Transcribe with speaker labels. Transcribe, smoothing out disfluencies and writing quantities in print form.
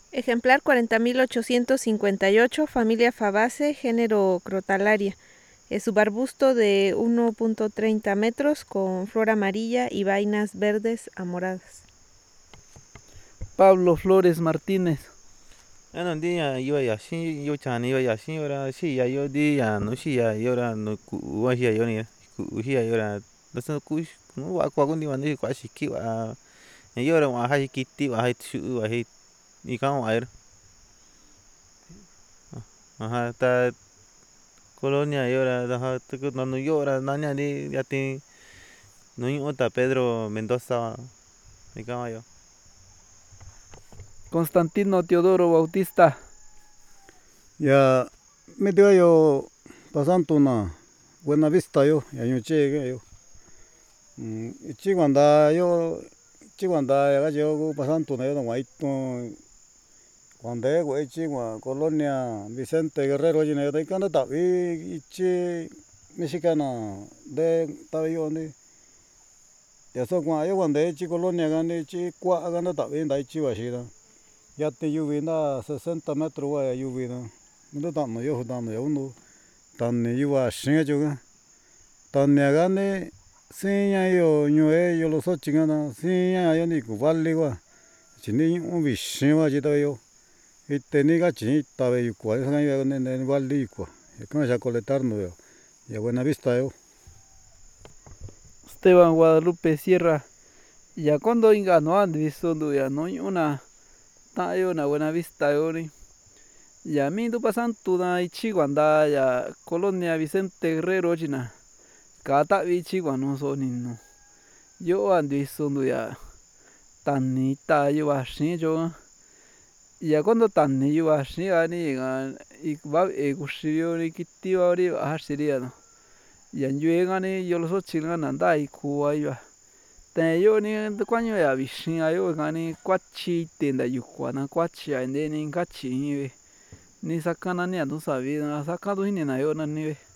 Speaker 1: Ejemplar 40.858, familia Fabaceae, género Crotalaria. Subarbusto de 1.30 metros con flor amarilla y vainas verdes a moradas.
Speaker 2: Pablo Flores Martínez.
Speaker 3: Ano dia iba yashi yo chan iba yashi ora shi ya yo di ya no shi ya yo ra no ku wa shi ya yo ni ku shi ya yo ra da sa ku no wa kwa kun di man di kwa shi ki wa yo ra wa ha ki ti wa ha shu wa he ni ka wa er aha ta colonia yo ra da ha tu no no yo ra na nya di ya ti no yo ta Pedro Mendoza ni ka wa yo
Speaker 2: Constantino Teodoro Bautista.
Speaker 4: Ya me dio yo pasando na Buena Vista yo ya yo che yo chiguanda ya yo pasando na yo no guaito cuando güey chigua colonia Vicente Guerrero y ne de canda ta ichi mexicana de ta yo ni ya so gua yo cuando chi colonia gane chi cua gana ta bien dai chi wa shi da ya te yuvi na 60 metros wa yuvi na no ta no yo no tan ni yuva shin yo ga tan ne gane siña yo ñue yo lo so chingana siña yo ni ku vale wa chini un vishin wa ji ta yo ite ni ga chi ta ve yu kwa sa yo ne vale kwa con ya coletar no yo ya Buena Vista yo
Speaker 2: Esteban Guadalupe Sierra. Ya cuando inga no han visto ya no una ta yo na Buena Vista yo ni. Ya mi tu pasan tu na ichi guanda ya colonia Vicente Guerrero china. Kata ichi guano so ni no. Yo han visto ya tanita yo ashin yo. Ya cuando tan ni yo ashin ani ga ikba e kushio ni kiti wa ri asiria no. Ya yue gani yo lo so chilga nanda ikuwa yo. Te yo ni kuaño ya vishin ayo gani kuachi tenda yukwa na kuachi ande ni kachi ni sakana ni adu sabi na sakado hini na yo na ni ve.